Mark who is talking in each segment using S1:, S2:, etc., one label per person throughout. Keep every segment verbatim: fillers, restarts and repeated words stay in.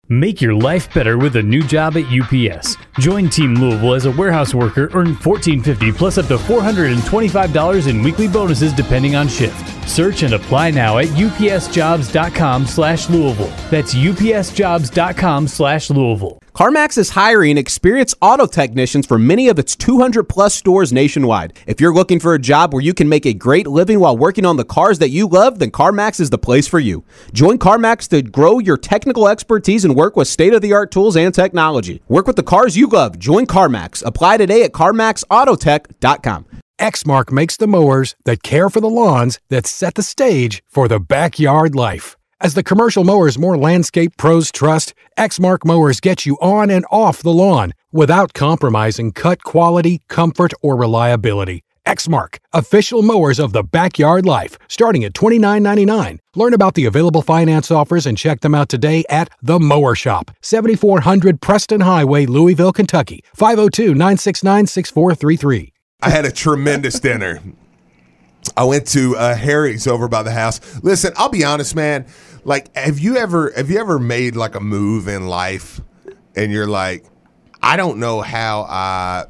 S1: Make your life better with a new job at U P S. Join Team Louisville as a warehouse worker, earn fourteen fifty plus up to four hundred twenty-five dollars in weekly bonuses depending on shift. Search and apply now at upsjobs.com slash Louisville. That's upsjobs.com slash Louisville.
S2: CarMax is hiring experienced auto technicians for many of its two hundred plus stores nationwide. If you're looking for a job where you can make a great living while working on the cars that you love, then CarMax is the place for you. Join CarMax to grow your technical expertise and work with state-of-the-art tools and technology. Work with the cars you love. Join CarMax. Apply today at carmax autotech dot com.
S3: Exmark makes the mowers that care for the lawns that set the stage for the backyard life. As the commercial mowers more landscape pros trust, Exmark mowers get you on and off the lawn without compromising cut quality, comfort, or reliability. Exmark, official mowers of the backyard life, starting at twenty-nine ninety-nine. Learn about the available finance offers and check them out today at The Mower Shop, seventy-four hundred Preston Highway, Louisville, Kentucky, five oh two, nine six nine, six four three three.
S4: I had a tremendous dinner. I went to uh, Harry's over by the house. Listen, I'll be honest, man. Like, have you ever have you ever made like a move in life, and you're like, I don't know how I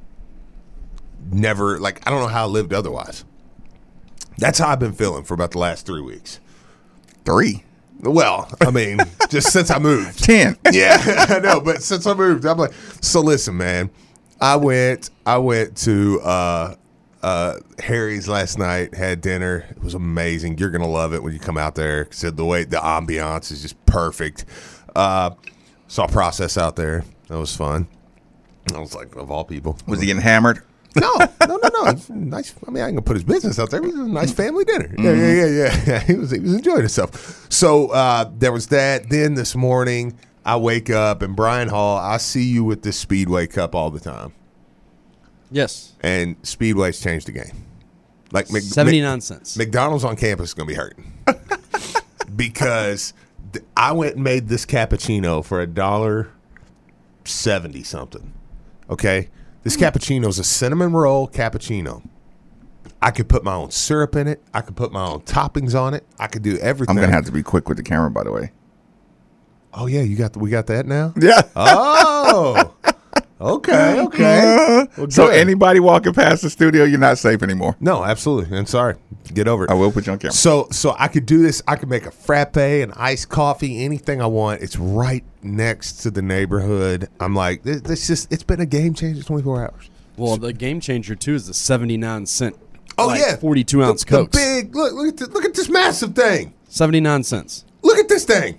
S4: never like I don't know how I lived otherwise. That's how I've been feeling for about the last three weeks.
S5: Three.
S4: Well, I mean, just since I moved.
S5: Ten.
S4: Yeah, I know, but since I moved, I'm like, so listen, man. I went I went to uh, uh, Harry's last night, had dinner. It was amazing. You're going to love it when you come out there. Said the way the ambiance is just perfect. Uh, saw Process out there. That was fun. I was like, of all people.
S5: Was he getting hammered?
S4: No, no, no, no. It's nice. I mean, I ain't gonna put his business out there. It was a nice family dinner. Mm-hmm. Yeah, yeah, yeah, yeah. He was he was enjoying himself. So uh, there was that. Then this morning, I wake up and Brian Hall. I see you with this Speedway Cup all the time.
S6: Yes.
S4: And Speedway's changed the game. Like Mc,
S6: seventy-nine
S4: Mc,
S6: cents.
S4: McDonald's on campus is gonna be hurting because th- I went and made this cappuccino for a dollar seventy something. Okay. This cappuccino is a cinnamon roll cappuccino. I could put my own syrup in it. I could put my own toppings on it. I could do everything.
S5: I'm gonna have to be quick with the camera, by the way.
S4: Oh yeah, you got the, we got that now.
S5: Yeah.
S4: Oh. Okay. Okay. Well,
S5: so anybody walking past the studio, you're not safe anymore.
S4: No, absolutely. I'm sorry. Get over it.
S5: I will put you on camera.
S4: So, so I could do this. I could make a frappe, an iced coffee, anything I want. It's right next to the neighborhood. I'm like, this, this just, it's been a game changer twenty-four hours.
S6: Well, the game changer, too, is the seventy-nine cent.
S4: Oh,
S6: like
S4: yeah.
S6: forty-two ounce
S4: the,
S6: Cokes.
S4: The big, look, look at, this, look at this massive thing.
S6: seventy-nine cents.
S4: Look at this thing.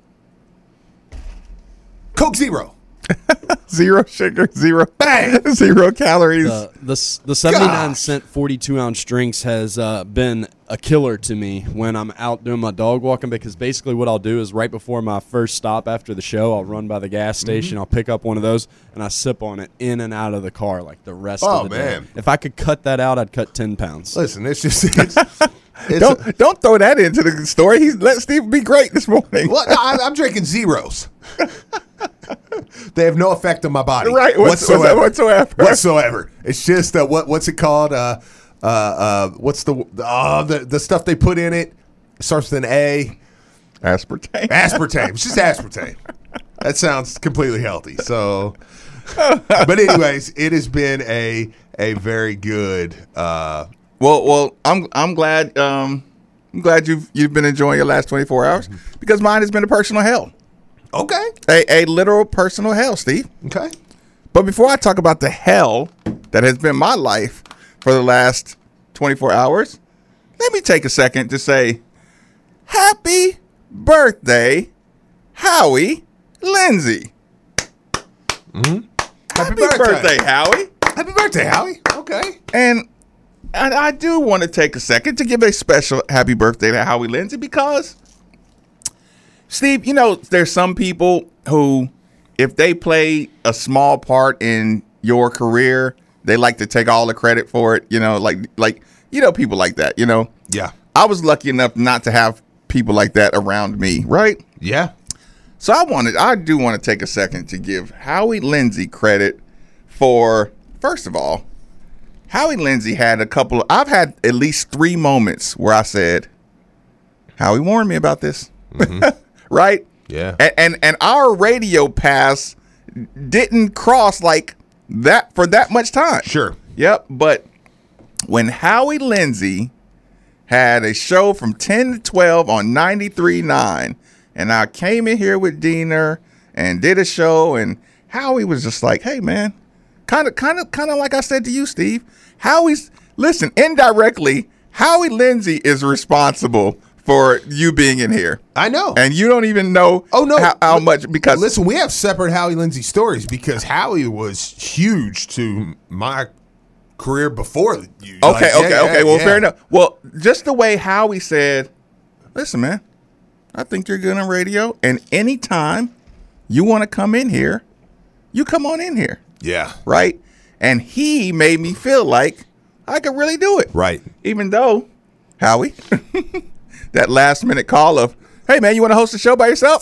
S4: Coke Zero.
S5: Zero sugar, zero
S4: bang,
S5: zero calories.
S6: The the, the seventy-nine cent forty-two ounce drinks has uh, been a killer to me when I'm out doing my dog walking, because basically what I'll do is right before my first stop after the show, I'll run by the gas station, mm-hmm. I'll pick up one of those, and I sip on it in and out of the car like the rest
S4: oh,
S6: of the
S4: man.
S6: day. If I could cut that out, I'd cut ten pounds.
S4: Listen, it's just it's, it's
S5: don't a, don't throw that into the story. He's let Steve be great this morning.
S4: Well, no, I'm, I'm drinking zeros. They have no effect on my body,
S5: right?
S4: Whatsoever.
S5: Whatsoever.
S4: Whatsoever. It's just uh, what what's it called? Uh, uh, uh, what's the uh, the the stuff they put in it? It starts with an A.
S5: Aspartame.
S4: Aspartame. It's just aspartame. That sounds completely healthy. So, but anyways, it has been a a very good. Uh,
S5: well, well, I'm I'm glad um, I'm glad you've you've been enjoying your last twenty-four hours, because mine has been a personal hell.
S4: Okay.
S5: A, a literal personal hell, Steve.
S4: Okay.
S5: But before I talk about the hell that has been my life for the last twenty-four hours, let me take a second to say happy birthday, Howie Lindsay.
S4: Mm-hmm.
S5: Happy, happy birthday. birthday, Howie.
S4: Happy birthday, Howie. Okay.
S5: And, and I do want to take a second to give a special happy birthday to Howie Lindsay, because Steve, you know, there's some people who, if they play a small part in your career, they like to take all the credit for it. You know, like, like you know, people like that, you know?
S4: Yeah.
S5: I was lucky enough not to have people like that around me, right?
S4: Yeah.
S5: So I wanted, I do want to take a second to give Howie Lindsay credit for, first of all, Howie Lindsay had a couple of, I've had at least three moments where I said, Howie warned me about this. Mm-hmm. Right?
S4: Yeah.
S5: And, and and our radio pass didn't cross like that for that much time.
S4: Sure.
S5: Yep. But when Howie Lindsey had a show from ten to twelve on ninety-three point nine, and I came in here with Diener and did a show, and Howie was just like, hey, man, kind of, kind of, kind of like I said to you, Steve. Howie's, listen, indirectly, Howie Lindsey is responsible for you being in here.
S4: I know.
S5: And you don't even know
S4: oh, no.
S5: how, how much, because.
S4: Listen, we have separate Howie Lindsey stories because Howie was huge to my career before you.
S5: Okay,
S4: like,
S5: okay,
S4: yeah,
S5: okay.
S4: yeah,
S5: well,
S4: yeah.
S5: fair enough. Well, just the way Howie said, listen, man, I think you're good on radio, and anytime you want to come in here, you come on in here.
S4: Yeah.
S5: Right? And he made me feel like I could really do it.
S4: Right.
S5: Even though, Howie, that last minute call of, hey, man, you want to host a show by yourself?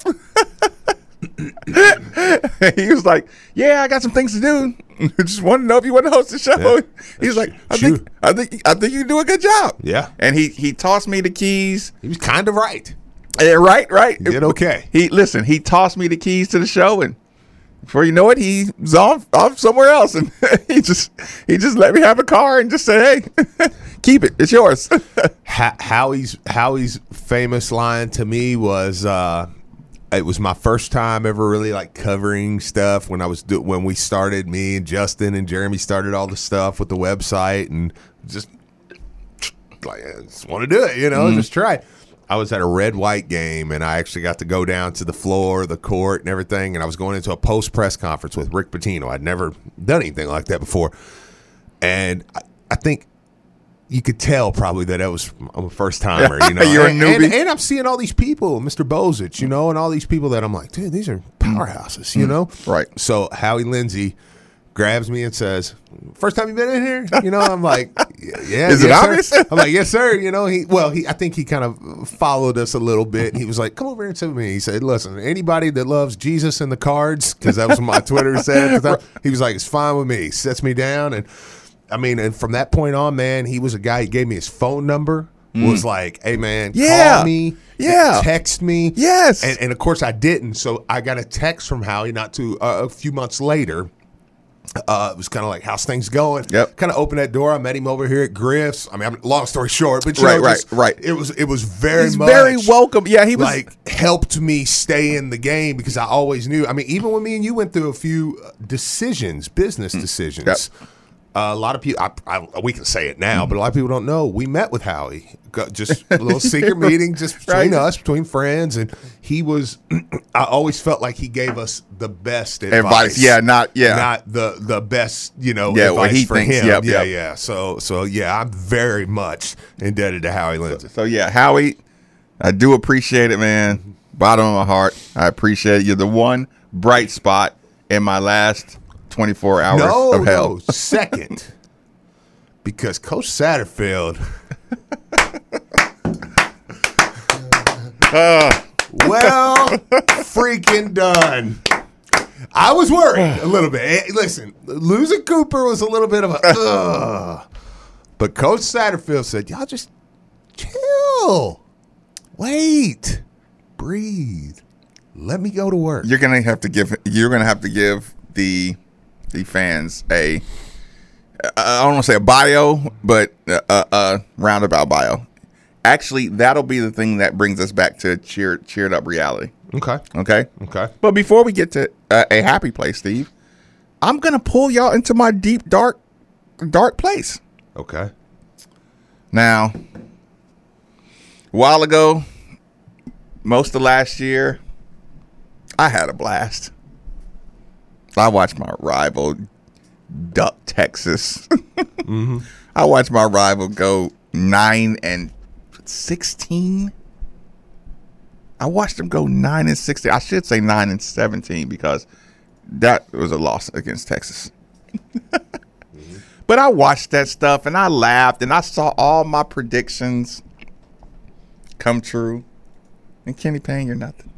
S5: He was like, yeah, I got some things to do. Just want to know if you want to host the show.
S4: Yeah.
S5: He's like, I
S4: True.
S5: think, I think, I think you do a good job.
S4: Yeah.
S5: And he he tossed me the keys.
S4: He was kind of right.
S5: Yeah, right, right.
S4: He did okay.
S5: He listen. He tossed me the keys to the show, and before you know it, he's off off somewhere else, and he just he just let me have a car and just said, hey, keep it. It's yours.
S4: Ha- Howie's Howie's famous line to me was, uh, it was my first time ever really like covering stuff when I was do- when we started. Me and Justin and Jeremy started all the stuff with the website and just like I just want to do it, you know,
S5: Mm-hmm.
S4: just try it. I was at a red white game and I actually got to go down to the floor, the court, and everything. And I was going into a post press conference with Rick Pitino. I'd never done anything like that before, and I, I think you could tell probably that I was I'm a first timer. You know,
S5: You're a
S4: and,
S5: newbie.
S4: and, and I'm seeing all these people, Mister Bozich, you know, and all these people that I'm like, dude, these are powerhouses, you know,
S5: Right.
S4: So Howie Lindsey grabs me and says, first time you been in here? You know, I'm like, yeah.
S5: Is it
S4: yes,
S5: obvious?
S4: sir. I'm like, yes, sir. You know, he, well, he, I think he kind of followed us a little bit. He was like, come over here and sit with me. He said, listen, anybody that loves Jesus and the cards, because that was what my Twitter said at the time, he was like, it's fine with me. He sets me down. And I mean, and from that point on, man, he was a guy, he gave me his phone number, was like, hey, man,
S5: Yeah.
S4: call me.
S5: Yeah.
S4: Text me.
S5: Yes.
S4: And, and of course I didn't. So I got a text from Howie not too, uh, a few months later. Uh, it was kind of like, how's things going?
S5: Yep.
S4: Kind of opened that door. I met him over here at Griff's. I mean, I'm, long story short, but you
S5: Right,
S4: know,
S5: right,
S4: just-
S5: right.
S4: It was it was very
S5: He's
S4: much
S5: very welcome. Yeah, he was
S4: like helped me stay in the game because I always knew. I mean, even when me and you went through a few uh, decisions, business decisions.
S5: Yep.
S4: Uh, a lot of people, I, I, we can say it now, but a lot of people don't know. We met with Howie, Got just a little secret meeting just between
S5: Right.
S4: us, between friends, and he was. I always felt like he gave us the best advice.
S5: Advice, yeah, not- yeah.
S4: not the the best, you know,
S5: Yeah, what
S4: advice
S5: he
S4: for
S5: thinks,
S4: him.
S5: yep,
S4: yeah,
S5: yep.
S4: yeah. So, so yeah, I'm very much indebted to Howie Lindsey.
S5: So yeah, Howie, I do appreciate it, man. Bottom of my heart, I appreciate it. You're the one bright spot in my last twenty-four hours
S4: No,
S5: of hell.
S4: no, second, because Coach Satterfield. Well, freaking done. I was worried a little bit. Eh, Listen, losing Cooper was a little bit of a ugh. But Coach Satterfield said, y'all just chill. Wait. Breathe. Let me go to work.
S5: You're gonna have to give. You're gonna have to give the the fans a. I don't want to say a bio, but a, a, a roundabout bio. Actually, that'll be the thing that brings us back to cheer, cheered up reality.
S4: Okay.
S5: Okay.
S4: Okay.
S5: But before we get to uh, a happy place, Steve, I'm gonna pull y'all into my deep, dark, dark place.
S4: Okay.
S5: Now, a while ago, most of last year, I had a blast. I watched my rival duck Texas. mm-hmm. I watched my rival go nine and sixteen. I watched them go nine and sixteen. I should say nine and seventeen because that was a loss against Texas. mm-hmm. But I watched that stuff and I laughed and I saw all my predictions come true. And Kenny Payne, you're nothing.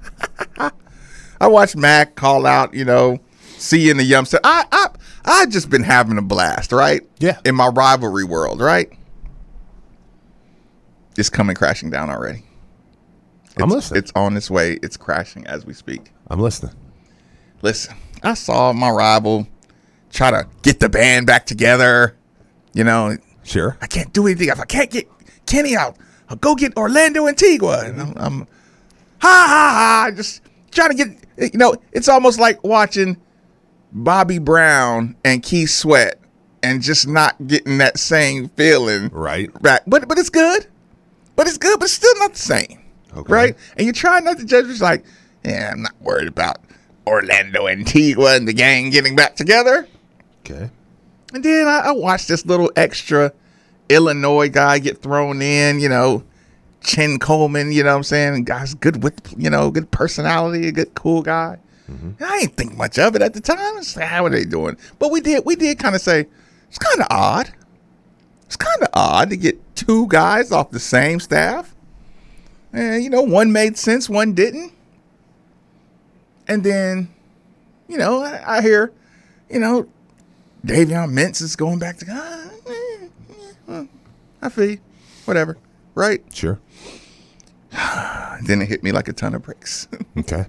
S5: I watched Mac call out, you know, see you in the yum. So I, I, I just been having a blast, right?
S4: Yeah.
S5: In my rivalry world, right? It's coming crashing down already.
S4: I'm listening.
S5: It's on its way. It's crashing as we speak.
S4: I'm listening.
S5: Listen, I saw my rival try to get the band back together. You know,
S4: Sure.
S5: I can't do anything if I can't get Kenny out. I'll go get Orlando Antigua. And I'm, I'm ha ha ha, just trying to get. You know, it's almost like watching Bobby Brown and Keith Sweat and just not getting that same feeling
S4: Right.
S5: back. But but it's good. But it's good, but it's still not the same.
S4: Okay.
S5: Right? And you try not to judge. It's like, yeah, I'm not worried about Orlando Antigua and the gang getting back together.
S4: Okay.
S5: And then I, I watched this little extra Illinois guy get thrown in, you know, Chin Coleman, you know what I'm saying? Guy's good with, you know, good personality, a good, cool guy. Mm-hmm. And I didn't think much of it at the time. It's like, how are they doing? But we did, we did kind of say, it's kind of odd. It's kind of odd to get two guys off the same staff. And, you know, one made sense, one didn't. And then, you know, I, I hear, you know, Davion Mintz is going back to, ah, eh, eh, I feel you. Whatever. Right?
S4: Sure.
S5: Then it hit me like a ton of bricks.
S4: Okay.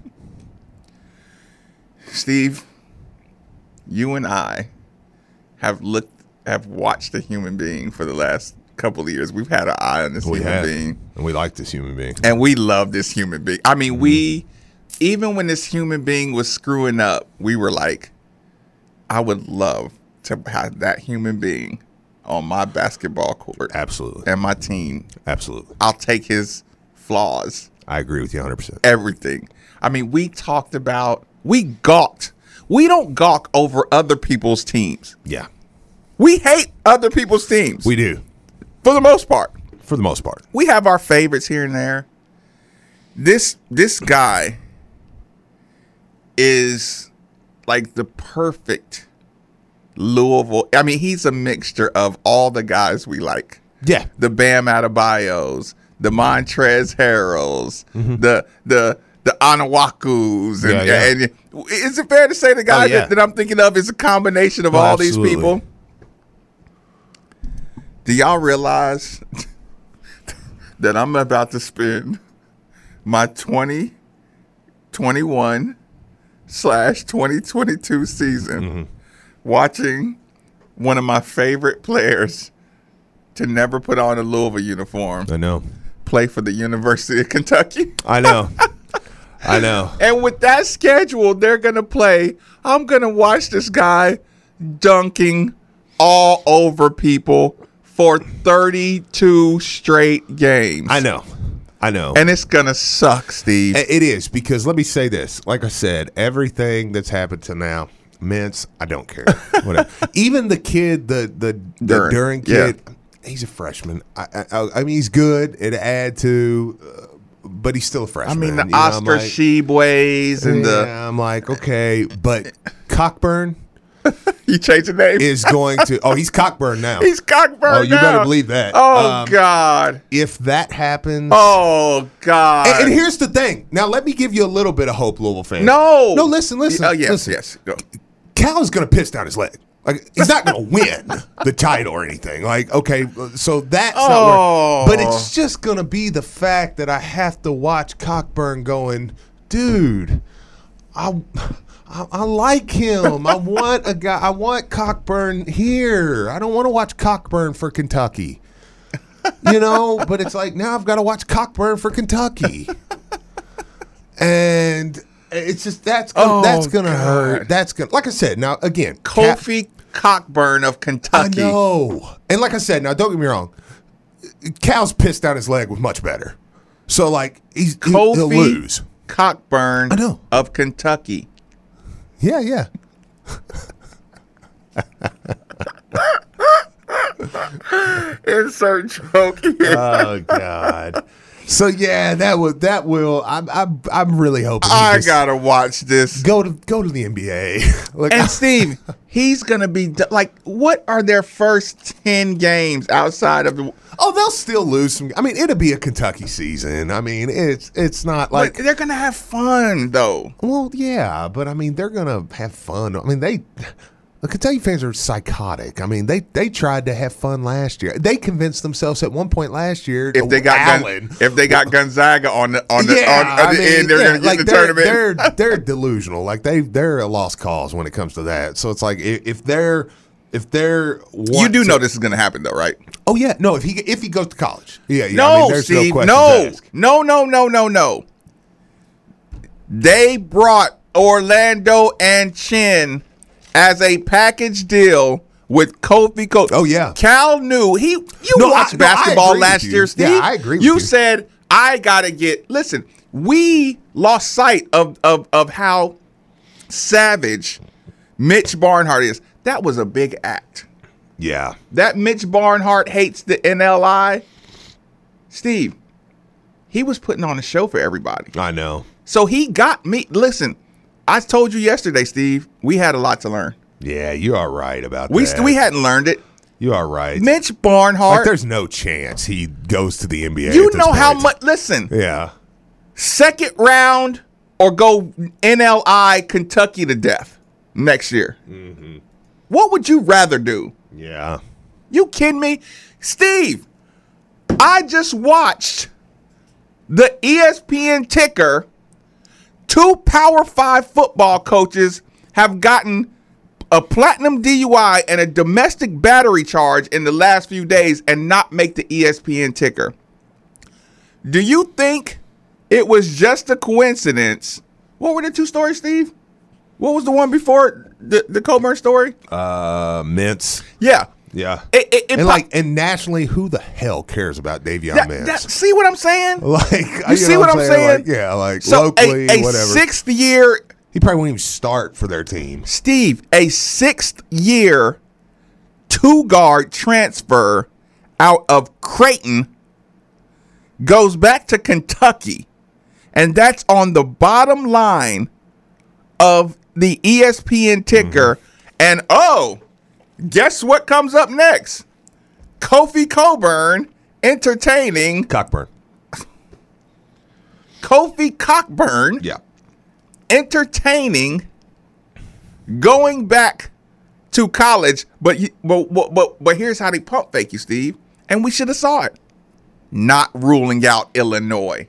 S5: Steve, you and I have looked, have watched a human being for the last couple of years. We've had an eye on this
S4: We
S5: human
S4: have,
S5: being.
S4: and we like this human being.
S5: And we love this human being. I mean, mm-hmm. we, even when this human being was screwing up, we were like, I would love to have that human being on my basketball court.
S4: Absolutely.
S5: And my team.
S4: Absolutely.
S5: I'll take his flaws.
S4: I agree with you one hundred percent.
S5: Everything. I mean, we talked about, we gawked. We don't gawk over other people's teams.
S4: Yeah.
S5: We hate other people's teams.
S4: We do.
S5: For the most part.
S4: For the most part.
S5: We have our favorites here and there. This this guy is like the perfect Louisville. I mean, he's a mixture of all the guys we like.
S4: Yeah.
S5: The Bam Adebayos, the Montrezl Harrells, mm-hmm. the the the Anawakus. And,
S4: yeah, yeah.
S5: and is it fair to say the guy
S4: oh, yeah.
S5: that, that I'm thinking of is a combination of
S4: oh,
S5: all
S4: absolutely.
S5: these people? Do y'all realize that I'm about to spend my twenty twenty-one slash twenty twenty-two season mm-hmm. watching one of my favorite players to never put on a Louisville uniform.
S4: I know.
S5: Play for the University of Kentucky.
S4: I know. I know.
S5: And with that schedule, they're going to play. I'm going to watch this guy dunking all over people for thirty-two straight games.
S4: I know. I know.
S5: And it's going to suck, Steve.
S4: It is, because let me say this. Like I said, everything that's happened to now, Mintz, I don't care. Whatever. Even the kid, the the, the
S5: Duren.
S4: Duren kid,
S5: Yeah.
S4: he's a freshman. I, I, I mean, he's good. It add to, uh, but he's still a freshman.
S5: I mean, the
S4: you know,
S5: Oscar
S4: I'm like,
S5: Sheboys and
S4: yeah,
S5: the.
S4: I'm like, okay, but Cockburn
S5: You changed the name?
S4: is going to. Oh, he's Cockburn now.
S5: He's Cockburn
S4: Oh, you
S5: now.
S4: better believe that.
S5: Oh,
S4: Um,
S5: God.
S4: If that happens.
S5: Oh, God.
S4: And, and here's the thing. Now, let me give you a little bit of hope, Louisville fans.
S5: No.
S4: No, listen, listen.
S5: Oh, yes,
S4: listen.
S5: yes. Go.
S4: Cal is going to piss down his leg. Like, he's not going to win the title or anything. Like, okay, so that's
S5: Oh.
S4: not where. But it's just going to be the fact that I have to watch Cockburn going, dude, I, I, I like him. I want a guy. I want Cockburn here. I don't want to watch Cockburn for Kentucky. You know, but it's like now I've got to watch Cockburn for Kentucky. And it's just that's gonna,
S5: Oh,
S4: that's gonna
S5: God.
S4: hurt. That's gonna, like I said. Now again,
S5: Kofi Cockburn of
S4: Cal, I
S5: Kentucky.
S4: know. And like I said, now don't get me wrong. Cal's pissed down his leg was much better. So like he's he,
S5: Kofi
S4: he'll lose.
S5: Cockburn
S4: I know.
S5: of Kentucky.
S4: Yeah, yeah.
S5: Insert joke here.
S4: Oh God. So yeah, that will that will. I'm I'm I'm really hoping. he
S5: I
S4: just
S5: gotta watch this.
S4: go to go to the N B A. Like,
S5: And Steve, he's gonna be d- like, what are their first ten games outside of the?
S4: oh, they'll still lose some. I mean, it'll be a Kentucky season. I mean, it's it's not like.
S5: Like, they're gonna have fun though.
S4: Well, yeah, but I mean, they're gonna have fun. I mean, they. The Kentucky fans are psychotic. I mean, they they tried to have fun last year. They convinced themselves at one point last year
S5: if they got
S4: Allen,
S5: Gun, if they got Gonzaga on the on the
S4: yeah,
S5: on, on
S4: I
S5: the
S4: mean,
S5: end, they're
S4: yeah,
S5: going to get
S4: like
S5: the
S4: they're,
S5: tournament.
S4: They're they're delusional. Like they they're a lost cause when it comes to that. So it's like if, if they're if they're
S5: you do
S4: to,
S5: know this is going to happen though, right?
S4: Oh yeah, no. If he if he goes to college, yeah, yeah.
S5: No,
S4: I mean, there's
S5: Steve,
S4: no,
S5: no, no, no, no, no, no. They brought Orlando and Chin as a package deal with Kofi Coach.
S4: Oh, yeah.
S5: Cal knew he. You
S4: No,
S5: watched
S4: I- no, I
S5: basketball
S4: agree with
S5: last
S4: you.
S5: year, Steve.
S4: Yeah, I agree with
S5: you
S4: you.
S5: said I gotta get. Listen, we lost sight of of of how savage Mitch Barnhart is. That was a big act.
S4: Yeah,
S5: That Mitch Barnhart hates the N L I. Steve, he was putting on a show for everybody.
S4: I know.
S5: So he got me. Listen, I told you yesterday, Steve, we had a lot to learn.
S4: Yeah, you are right about
S5: We
S4: that.
S5: st- we hadn't learned it.
S4: You are right.
S5: Mitch Barnhart.
S4: Like, there's no chance he goes to the N B A.
S5: you
S4: at this
S5: know how
S4: point.
S5: much. Listen,
S4: Yeah.
S5: second round or go N L I Kentucky to death next year.
S4: Mm-hmm.
S5: What would you rather do?
S4: Yeah.
S5: You kidding me? Steve, I just watched the E S P N ticker. Two Power Five football coaches have gotten a platinum D U I and a domestic battery charge in the last few days and not make the E S P N ticker. Do you think it was just a coincidence? What were the two stories, Steve? What was the one before the, the Coburn story?
S4: Uh, Mintz.
S5: Yeah.
S4: Yeah.
S5: It, it, it
S4: and
S5: po-
S4: like, and nationally, who the hell cares about Davion
S5: that,
S4: Mintz?
S5: that, see what I'm saying?
S4: like,
S5: You see what I'm saying?
S4: Like, yeah, like
S5: So
S4: locally,
S5: a, a
S4: whatever.
S5: sixth year,
S4: he probably won't even start for their team.
S5: Steve, a sixth year two guard transfer out of Creighton goes back to Kentucky. And that's on the bottom line of the E S P N ticker. Mm-hmm. And oh, guess what comes up next? Kofi Coburn entertaining
S4: Cockburn.
S5: Kofi Cockburn.
S4: Yeah.
S5: Entertaining going back to college, but you- but but but, but here's how they pump fake you, Steve, and we should have saw it. Not ruling out Illinois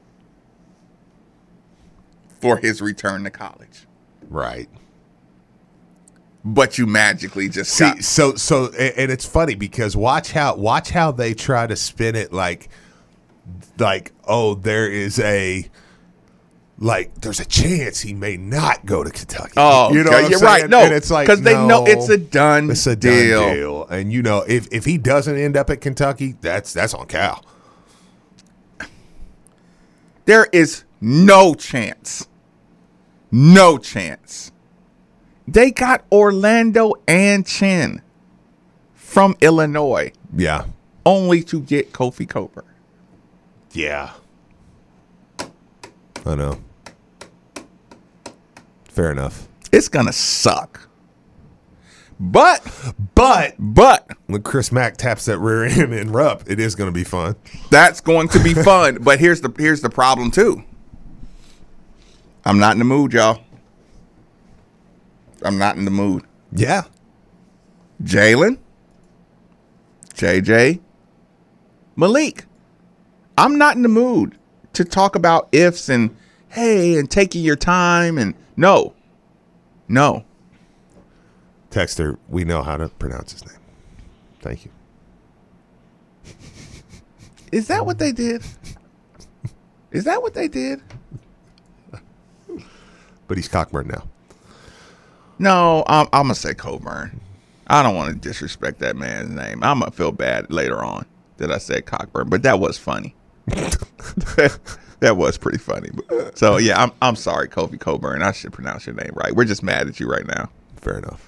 S5: for his return to college,
S4: Right.
S5: but you magically just
S4: See,
S5: got
S4: so so, and and it's funny because watch how watch how they try to spin it like, like oh, there is a, like there's a chance he may not go to Kentucky.
S5: Oh,
S4: you know,
S5: okay,
S4: what I'm
S5: you're
S4: saying?
S5: right. No,
S4: and it's like
S5: because they know
S4: no,
S5: it's a done
S4: it's a
S5: deal.
S4: done deal, and you know if if he doesn't end up at Kentucky, that's that's on Cal.
S5: There is no chance, no chance. They got Orlando and Chin from Illinois
S4: Yeah,
S5: only to get Kofi Coburn.
S4: yeah. I know. Fair enough.
S5: It's gonna suck. But
S4: But
S5: but
S4: when Chris Mack taps that rear end in Rupp, it is going to be fun.
S5: that's going to be fun. But here's the here's the problem too. I'm not in the mood, y'all. I'm not in the mood.
S4: Yeah.
S5: Jalen, J J, Malik. I'm not in the mood to talk about ifs and hey and taking your time and no. No.
S4: Texter, we know how to pronounce his name. Thank you.
S5: Is that what they did? Is that what they did?
S4: But he's Cockburn now.
S5: No, I'm, I'm going to say Coburn. I don't want to disrespect that man's name. I'm going to feel bad later on that I said Cockburn, but that was funny. That was pretty funny. But, so, yeah, I'm I'm sorry, Kofi Coburn. I should pronounce your name right. We're just mad at you right now.
S4: Fair enough.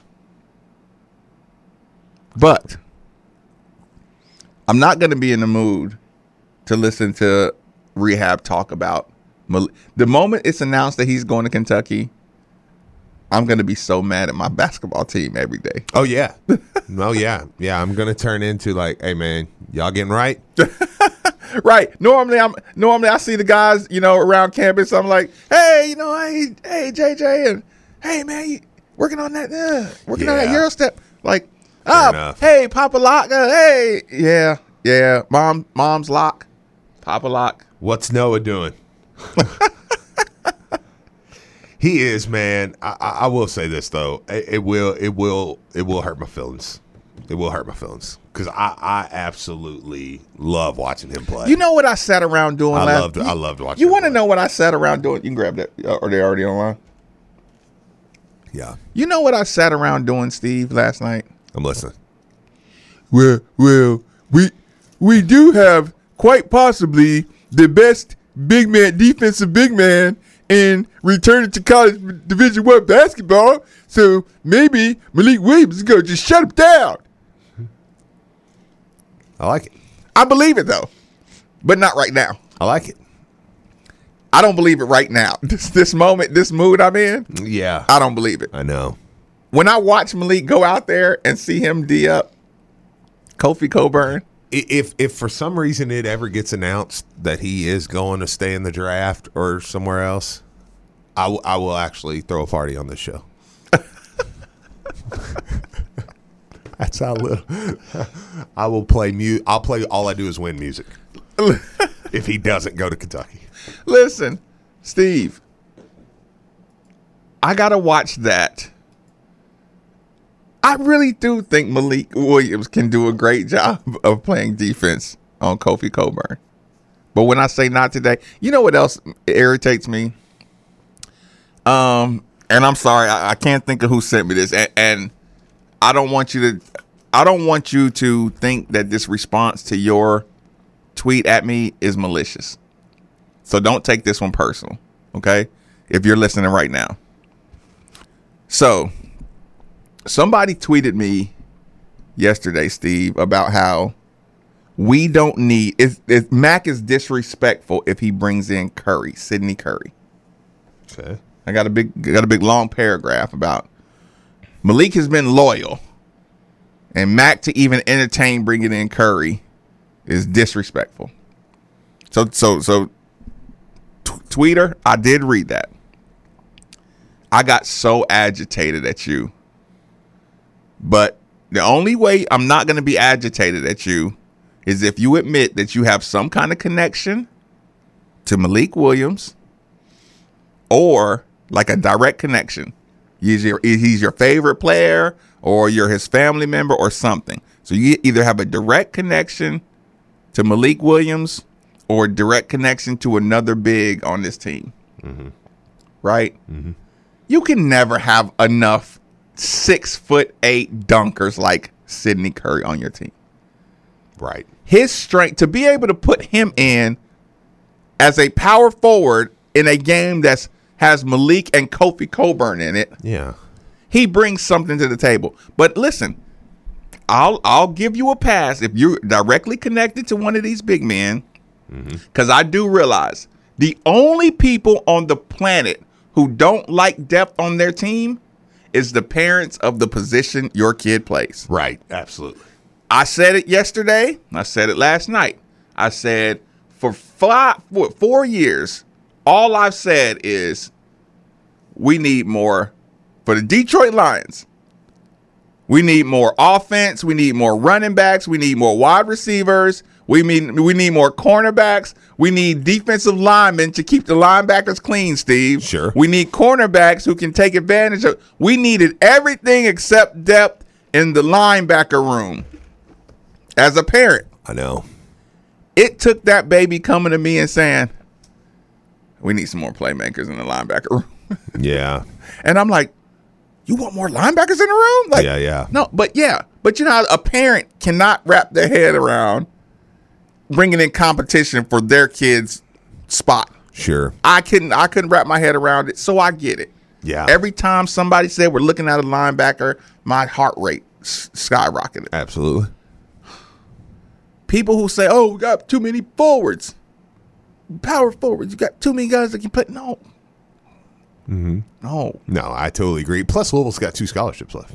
S5: But I'm not going to be in the mood to listen to Rehab talk about Mal- the moment it's announced that he's going to Kentucky. I'm going to be so mad at my basketball team every day.
S4: Oh, yeah. Oh, yeah. Yeah, I'm going to turn into like, hey, man, y'all getting right?
S5: Right. Normally, I'm normally I see the guys, you know, around campus. I'm like, hey, you know, hey, hey, J J, and hey, man, you, working on that, uh, working
S4: Yeah.
S5: on that Euro step. Like, ah,
S4: enough.
S5: hey, Papa Lock, uh, hey, yeah, yeah, mom, mom's lock, Papa Lock.
S4: What's Noah doing? He is, man. I, I, I will say this though. It, it will, it will, it will hurt my feelings. It will hurt my feelings because I, I absolutely love watching him play.
S5: You know what I sat around doing
S4: I
S5: last?
S4: loved, I loved watching.
S5: You
S4: him
S5: want to
S4: play.
S5: know what I sat around doing? You can grab that. Are they already online?
S4: Yeah,
S5: You know what I sat around doing, Steve, last night?
S4: I'm listening.
S5: Well, well, we we do have quite possibly the best big man, defensive big man in returning to college Division One basketball. So maybe Malik Williams is going to just shut him down.
S4: I like it.
S5: I believe it, though, but not right now.
S4: I like it.
S5: I don't believe it right now. This this moment, this mood I'm in,
S4: Yeah,
S5: I don't believe it.
S4: I know.
S5: When I watch Malik go out there and see him D up Kofi Coburn,
S4: I- If if for some reason it ever gets announced that he is going to stay in the draft or somewhere else, I, w- I will actually throw a party on this show. That's how little. I will play mute. I'll play. All I do is win music. If he doesn't go to Kentucky,
S5: listen, Steve, I got to watch that. I really do think Malik Williams can do a great job of playing defense on Kofi Coburn. But when I say not today, you know what else irritates me? Um, and I'm sorry, I, I can't think of who sent me this, and, and I don't want you to, I don't want you to think that this response to your tweet at me is malicious. So don't take this one personal, okay? If you're listening right now. So somebody tweeted me yesterday, Steve, about how we don't need if, if Mac is disrespectful if he brings in Curry, Sidney Curry.
S4: okay.
S5: I got a big got a big long paragraph about Malik has been loyal, and Mac to even entertain bringing in Curry is disrespectful. So so so t- tweeter, I did read that. I got so agitated at you. But the only way I'm not going to be agitated at you is if you admit that you have some kind of connection to Malik Williams or like a direct connection. He's your, he's your favorite player or you're his family member or something. So you either have a direct connection to Malik Williams or a direct connection to another big on this team. Mm-hmm. Right? Mm-hmm. You can never have enough six foot eight dunkers like Sidney Curry on your team.
S4: Right.
S5: His strength to be able to put him in as a power forward in a game that's has Malik and Kofi Coburn in it.
S4: Yeah.
S5: He brings something to the table. But listen, I'll I'll give you a pass if you're directly connected to one of these big men, because mm-hmm. I do realize the only people on the planet who don't like depth on their team is the parents of the position your kid plays.
S4: Right. Absolutely.
S5: I said it yesterday. I said it last night. I said for five, for four years, all I've said is we need more for the Detroit Lions. We need more offense. We need more running backs. We need more wide receivers. We mean we need more cornerbacks. We need defensive linemen to keep the linebackers clean, Steve.
S4: Sure.
S5: We need cornerbacks who can take advantage of. We needed everything except depth in the linebacker room. As a parent,
S4: I know.
S5: it took that baby coming to me and saying, we need some more playmakers in the linebacker room.
S4: Yeah.
S5: And I'm like, you want more linebackers in the room? Like,
S4: Yeah, yeah.
S5: No, but yeah. But you know how a parent cannot wrap their head around bringing in competition for their kid's spot.
S4: Sure.
S5: I couldn't I couldn't wrap my head around it, so I get it.
S4: Yeah.
S5: Every time somebody said we're looking at a linebacker, my heart rate s- skyrocketed.
S4: Absolutely.
S5: People who say, oh, we got too many forwards, power forwards, you got too many guys that can play. No.
S4: Mm-hmm.
S5: No.
S4: No, I totally agree. Plus, Louisville's got two scholarships left.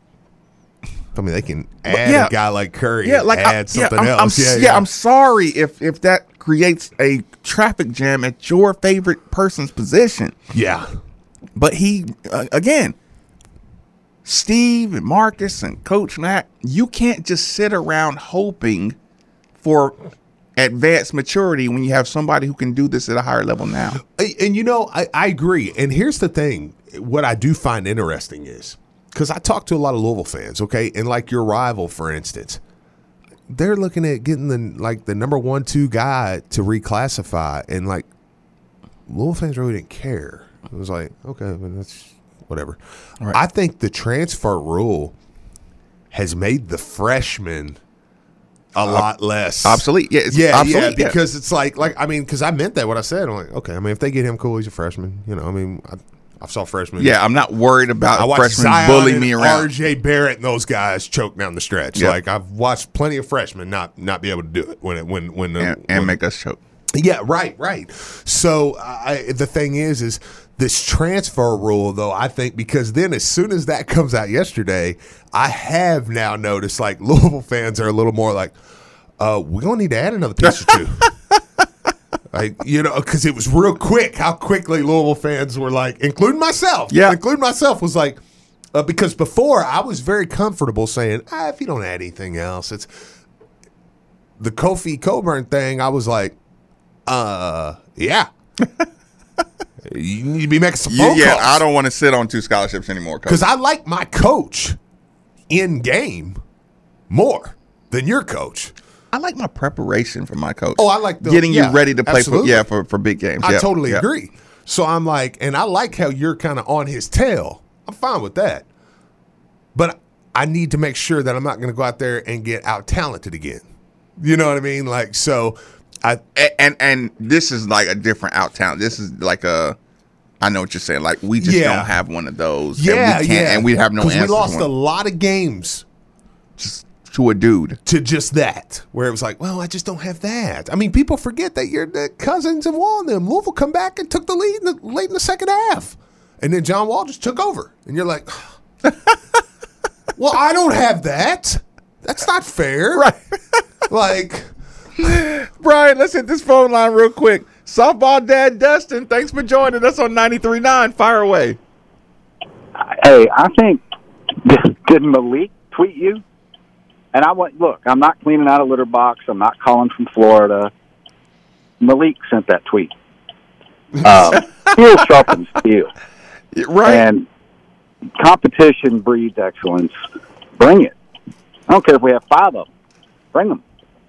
S4: I mean, they can add
S5: yeah.
S4: a guy like Curry
S5: Yeah,
S4: and
S5: like
S4: add
S5: I,
S4: something
S5: yeah, I'm,
S4: else.
S5: I'm,
S4: yeah,
S5: yeah,
S4: yeah.
S5: I'm sorry if if that creates a traffic jam at your favorite person's position.
S4: Yeah.
S5: But he, uh, again, Steve and Marcus and Coach Mac, you can't just sit around hoping for advanced maturity when you have somebody who can do this at a higher level now.
S4: And, and you know, I, I agree. And here's the thing. What I do find interesting is, because I talk to a lot of Louisville fans, okay? And like your rival, for instance, they're looking at getting the like the number one, two guy to reclassify. And like Louisville fans really didn't care. It was like, okay, I mean, that's whatever. Right. I think the transfer rule has made the freshmen a uh, lot less
S5: obsolete. Yeah, it's
S4: yeah,
S5: obsolete,
S4: yeah. Because yeah. it's like, like I mean, because I meant that what I said. I'm like, okay, I mean, if they get him, cool. He's a freshman. You know, I mean, I, I saw freshmen.
S5: Yeah, I'm not worried about
S4: I watched
S5: freshmen
S4: Zion
S5: bullying me around.
S4: R J Barrett and those guys choke down the stretch.
S5: Yep.
S4: Like I've watched plenty of freshmen not not be able to do it when it when when the,
S5: and, and
S4: when,
S5: make us choke.
S4: Yeah, right, right. So I, the thing is, is this transfer rule, though, I think, because then as soon as that comes out yesterday, I have now noticed, like, Louisville fans are a little more like, uh, we're going to need to add another piece or two. Like, you know, because it was real quick how quickly Louisville fans were like, including myself.
S5: Yeah.
S4: Including myself was like, uh, because before I was very comfortable saying, ah, if you don't add anything else, it's the Kofi Coburn thing. I was like, Uh, yeah. You need to be making some phone
S5: yeah,
S4: calls.
S5: I don't want to sit on two scholarships anymore.
S4: Because I like my coach in game more than your coach.
S5: I like my preparation for my coach.
S4: Oh, I like the,
S5: getting
S4: yeah,
S5: you ready to play for,
S4: absolutely.
S5: yeah, for, for big games.
S4: I
S5: yeah,
S4: totally
S5: yeah.
S4: agree. So I'm like, and I like how you're kind of on his tail. I'm fine with that. But I need to make sure that I'm not going to go out there and get out-talented again. You know what I mean? Like, so – I,
S5: and and this is like a different out town. This is like a, I know what you're saying. Like we just
S4: yeah.
S5: don't have one of those.
S4: Yeah,
S5: and we can't,
S4: yeah.
S5: And we have no answers.
S4: We lost
S5: to
S4: a lot of games
S5: just to a dude.
S4: To just that, where it was like, well, I just don't have that. I mean, people forget that you're the Cousins and Wall and them. Louisville come back and took the lead in the, late in the second half, and then John Wall just took over, and you're like, well, I don't have that. That's not fair,
S5: right?
S4: Like.
S5: Brian, let's hit this phone line real quick. Softball dad Dustin, thanks for joining us on ninety-three point nine. Fire away.
S7: Hey, I think, did Malik tweet you? And I went, look, I'm not cleaning out a litter box. I'm not calling from Florida. Malik sent that tweet. Um, steel sharpens steel.
S5: Right.
S7: And competition breeds excellence. Bring it. I don't care if we have five of them. Bring them.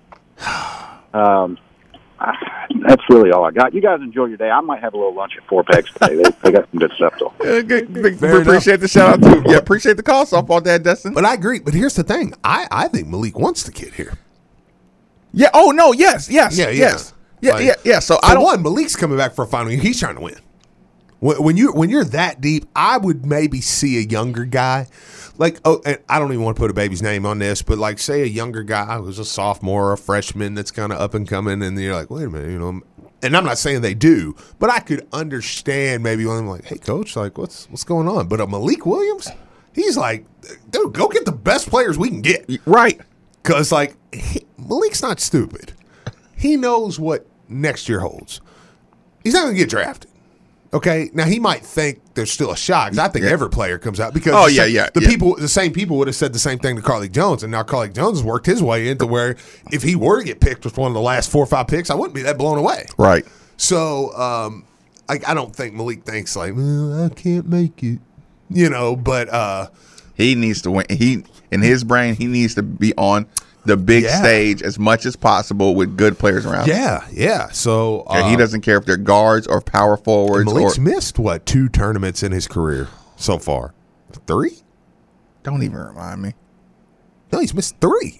S7: Um, that's really all I got. You guys enjoy your day. I might have a little lunch at Four Pegs today. They, they got some good stuff though.
S5: Uh, good, big, we appreciate the shout out too. Yeah, appreciate the call, Softball Dad Dustin.
S4: But I agree. But here's the thing. I, I think Malik wants the kid here.
S5: Yeah. Oh no. Yes. Yes.
S4: Yeah. yeah.
S5: Yes. Yeah.
S4: Like,
S5: yeah. Yeah. So
S4: I don't. One, Malik's coming back for a final year. He's trying to win. When, when you when you're that deep, I would maybe see a younger guy. Like, oh, and I don't even want to put a baby's name on this, but like, say a younger guy who's a sophomore or a freshman that's kind of up and coming, and you're like, wait a minute, you know. And I'm not saying they do, but I could understand maybe when I'm like, hey, coach, like, what's what's going on? But a Malik Williams, he's like, dude, go get the best players we can get,
S5: right?
S4: Because like, he, Malik's not stupid. He knows what next year holds. He's not going to get drafted. Okay, now he might think there's still a shot because I think yeah. every player comes out because
S5: oh
S4: the
S5: yeah
S4: same,
S5: yeah
S4: the
S5: yeah.
S4: people the same people would have said the same thing to Carlik Jones, and now Carlik Jones has worked his way into where if he were to get picked with one of the last four or five picks, I wouldn't be that blown away.
S5: Right.
S4: So um, I, I don't think Malik thinks like, well, I can't make it, you know. But uh,
S5: he needs to win. He in his brain, he needs to be on the big
S4: yeah.
S5: stage as much as possible with good players around.
S4: Yeah, yeah. So uh,
S5: yeah, he doesn't care if they're guards or power forwards.
S4: Malik's
S5: or,
S4: missed what two tournaments in his career so far? Three?
S5: Don't even remind me.
S4: No, he's missed three.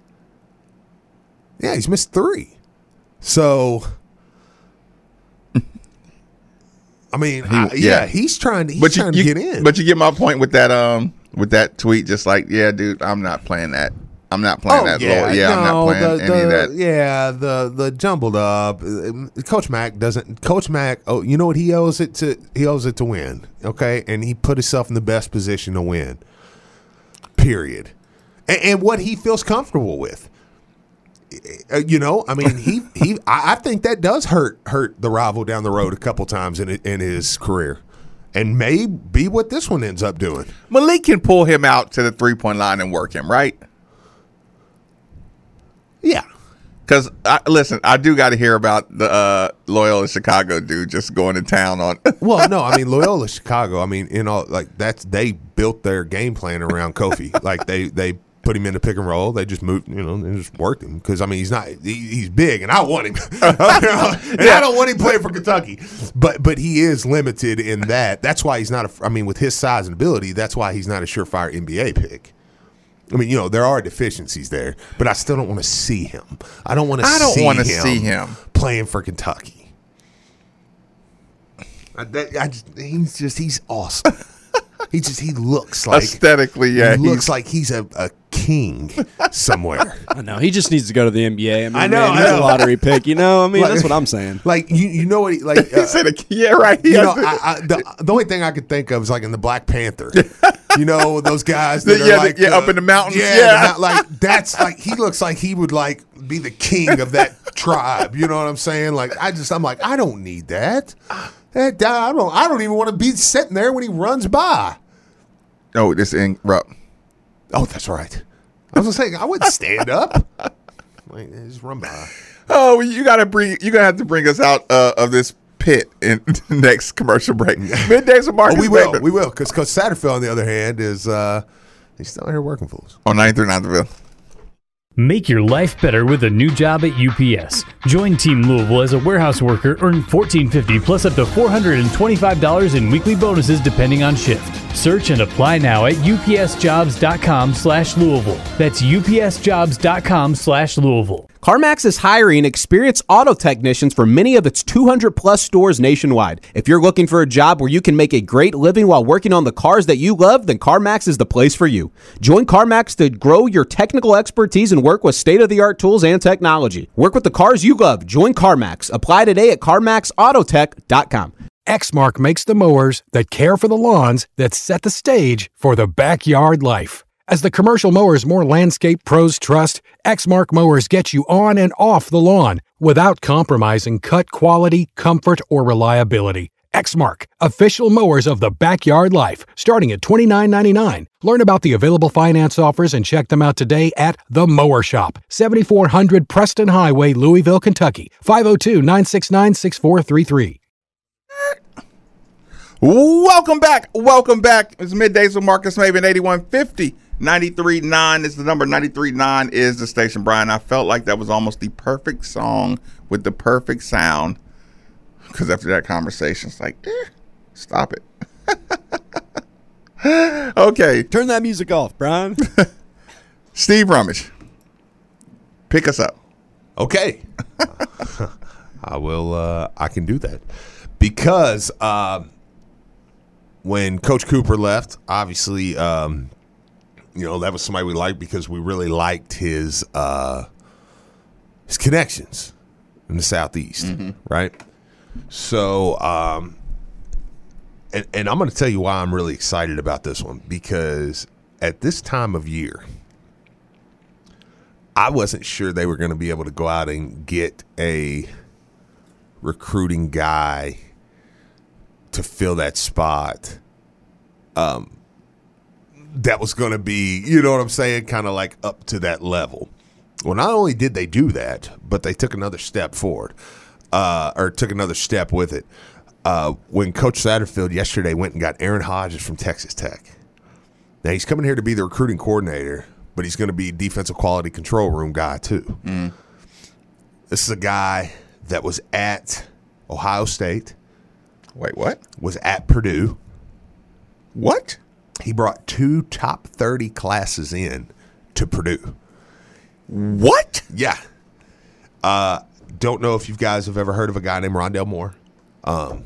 S4: Yeah, he's missed three. So, I mean,
S5: he,
S4: I, yeah,
S5: yeah,
S4: he's trying to, he's
S5: but
S4: trying
S5: you,
S4: to
S5: you,
S4: get in.
S5: But you get my point with that um with that tweet. Just like, yeah, dude, I'm not playing that. I'm not playing
S4: oh,
S5: that.
S4: Yeah,
S5: Lower. yeah
S4: no,
S5: I'm not playing
S4: the,
S5: any
S4: the,
S5: of that.
S4: Yeah, the the jumbled up. Coach Mack doesn't. Coach Mack. Oh, you know what he owes it to? He owes it to win. Okay, and he put himself in the best position to win. Period. And, and what he feels comfortable with. You know, I mean, he he. I, I think that does hurt hurt the rival down the road a couple times in in his career. and may be what this one ends up doing.
S5: Malik can pull him out to the three-point line and work him, right?
S4: Yeah.
S5: Because, listen, I do got to hear about the uh, Loyola Chicago dude just going to town on.
S4: Well, no, I mean, Loyola Chicago, I mean, you know, like, that's, they built their game plan around Kofi. Like, they, they put him in the pick and roll. They just moved, you know, they just worked him. Because, I mean, he's not, he, he's big, and I want him. and I don't want him playing for Kentucky. But but he is limited in that. That's why he's not, a, I mean, with his size and ability, that's why he's not a surefire N B A pick. I mean, you know, there are deficiencies there, but I still don't want to see him. I don't want to
S5: I don't
S4: see,
S5: want to
S4: him
S5: see him
S4: playing for Kentucky. I, that, I just, he's just, he's awesome. he just, he looks like.
S5: Aesthetically, yeah.
S4: He looks like he's a, a king somewhere.
S6: I know. He just needs to go to the N B A. I mean,
S4: I know,
S6: man,
S4: I
S6: he's
S4: know.
S6: a lottery pick. You know, I mean,
S4: Like-
S6: that's what I'm saying.
S4: Like, you, you know what, he, like.
S5: He
S4: Uh,
S5: said, a- yeah, right.
S4: you
S5: Yeah.
S4: know, I, I, the, the only thing I could think of is like in the Black Panther. You know, those guys that
S5: The-
S4: are
S5: yeah,
S4: like
S5: the- yeah,
S4: uh,
S5: up in the mountains,
S4: Yeah,
S5: yeah.
S4: the mount- like that's like he looks like he would like be the king of that tribe. You know what I'm saying? Like I just, I'm like, I don't need that. That guy, I don't, I don't even want to be sitting there when he runs by.
S5: Oh, this interrupt.
S4: Oh, that's right. I was gonna say I wouldn't stand up. Like just run by.
S5: Oh, well, you gotta bring. You gonna have to bring us out uh, of this pit in the next commercial break. Middays with Marcus.
S4: Oh, we will,
S5: Bateman.
S4: we will, because because Satterfield on the other hand is uh, he's still here working for us.
S5: On ninety-three point nine The Ville.
S1: Make your life better with a new job at U P S. Join Team Louisville as a warehouse worker, earn fourteen fifty plus up to four hundred twenty-five dollars in weekly bonuses depending on shift. Search and apply now at upsjobs.com slash Louisville. That's upsjobs.com slash Louisville.
S2: CarMax is hiring experienced auto technicians for many of its two hundred plus stores nationwide. If you're looking for a job where you can make a great living while working on the cars that you love, then CarMax is the place for you. Join CarMax to grow your technical expertise and work with state-of-the-art tools and technology. Work with the cars you love. Join CarMax. Apply today at carmax autotech dot com.
S3: Exmark makes the mowers that care for the lawns that set the stage for the backyard life. As the commercial mowers more landscape pros trust, Exmark mowers get you on and off the lawn without compromising cut quality, comfort, or reliability. Exmark, official mowers of the backyard life, starting at twenty-nine ninety-nine. Learn about the available finance offers and check them out today at The Mower Shop, seventy-four hundred Preston Highway, Louisville, Kentucky, five oh two, nine six nine, six four three three.
S5: Welcome back. Welcome back. It's Middays with Marcus Maven, eighty-one fifty. ninety-three point nine is the number. ninety-three point nine is the station. Brian, I felt like that was almost the perfect song with the perfect sound. Because after that conversation, it's like, eh, stop it. Okay.
S6: Turn that music off, Brian.
S5: Steve Rummage, pick us up.
S4: Okay. I will, uh, I can do that. Because uh, when Coach Cooper left, obviously, um, you know, that was somebody we liked because we really liked his uh, his connections in the Southeast, mm-hmm. right? So, um, and, and I'm going to tell you why I'm really excited about this one, because at this time of year, I wasn't sure they were going to be able to go out and get a recruiting guy to fill that spot. Um, that was going to be, you know what I'm saying, kind of like up to that level. Well, not only did they do that, but they took another step forward, uh, or took another step with it. Uh, when Coach Satterfield yesterday went and got Aaron Hodges from Texas Tech. Now, he's coming here to be the recruiting coordinator, but he's going to be defensive quality control room guy too. Mm. This is a guy that was at Ohio State.
S5: Wait, what?
S4: Was at Purdue.
S5: What?
S4: He brought two top thirty classes in to Purdue.
S5: What?
S4: Yeah. Uh, don't know if you guys have ever heard of a guy named Rondell Moore. Um,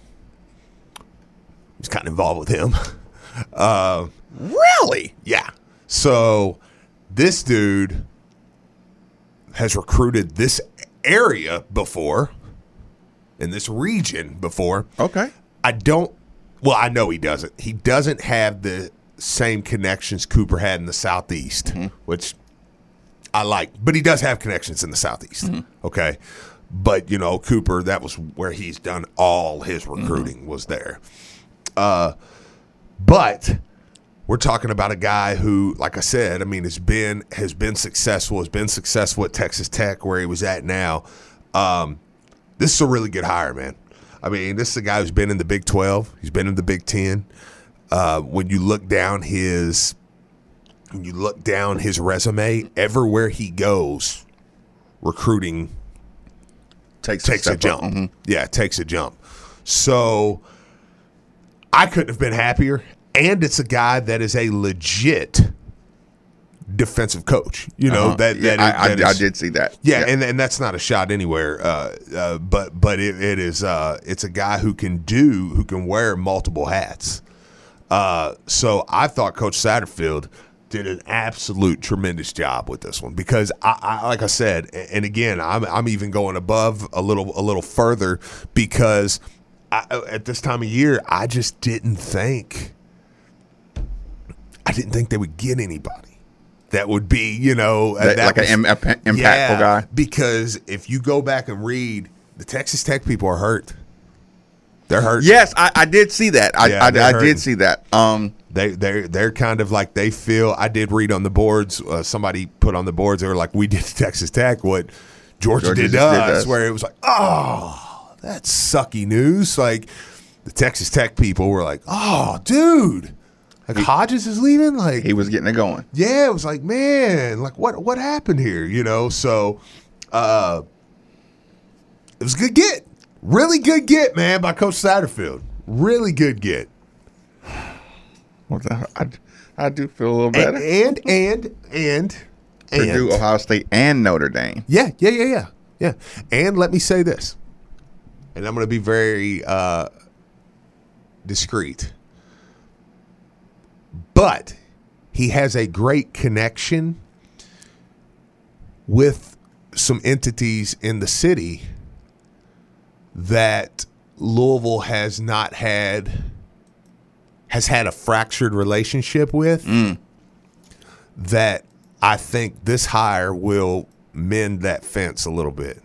S4: he's kind of involved with him. uh,
S5: really?
S4: Yeah. So this dude has recruited this area before, in this region before.
S5: Okay.
S4: I don't, well, I know he doesn't. He doesn't have the same connections Cooper had in the Southeast, mm-hmm. which I like. But he does have connections in the Southeast, mm-hmm. okay? But, you know, Cooper, that was where he's done all his recruiting, mm-hmm. was there. Uh, but we're talking about a guy who, like I said, I mean, has been has been successful, has been successful at Texas Tech, where he was at now. Um, this is a really good hire, man. I mean, this is a guy who's been in the Big twelve. He's been in the Big ten. Uh, when you look down his, when you look down his resume, everywhere he goes, recruiting
S5: takes
S4: takes a,
S5: a
S4: jump.
S5: Mm-hmm.
S4: Yeah, it takes a jump. So I couldn't have been happier. And it's a guy that is a legit defensive coach. You know,
S5: uh-huh.
S4: that,
S5: yeah,
S4: that,
S5: I,
S4: that
S5: I,
S4: is,
S5: I did see that.
S4: Yeah,
S5: yeah.
S4: and and that's not a shot anywhere. Uh, uh, but but it, it is uh, it's a guy who can do who can wear multiple hats. Uh, so I thought Coach Satterfield did an absolute tremendous job with this one because I, I like I said, and again, I'm I'm even going above a little a little further because I, at this time of year, I just didn't think I didn't think they would get anybody that would be, you know,
S5: that,
S4: that
S5: like
S4: was,
S5: an Im- impactful
S4: yeah,
S5: guy.
S4: Because if you go back and read, the Texas Tech people are hurt. They're hurt.
S5: Yes, I, I did see that. I,
S4: Yeah,
S5: I,
S4: they're
S5: I
S4: hurting.
S5: did see that. Um,
S4: They they they're kind of like they feel. I did read on the boards. Uh, somebody put on the boards. They were like, "We did to Texas Tech what Georgia,
S5: Georgia
S4: did to
S5: just did
S4: us,"
S5: us.
S4: where it was like, "Oh, that's sucky news." Like the Texas Tech people were like, "Oh, dude, like Hodges is leaving." Like
S5: he was getting it going.
S4: yeah, it was like, man, like what what happened here? You know, so uh, it was a good get, really good get, man, by Coach Satterfield. Really good get.
S5: Well, I, I do feel a little better.
S4: And and and and,
S5: Purdue,
S4: and
S5: Ohio State, and Notre Dame.
S4: yeah, yeah, yeah, yeah, yeah. And let me say this, and I'm going to be very uh, discreet, but he has a great connection with some entities in the city that Louisville has not had. has had a fractured relationship with
S5: Mm.
S4: that I think this hire will mend that fence a little bit.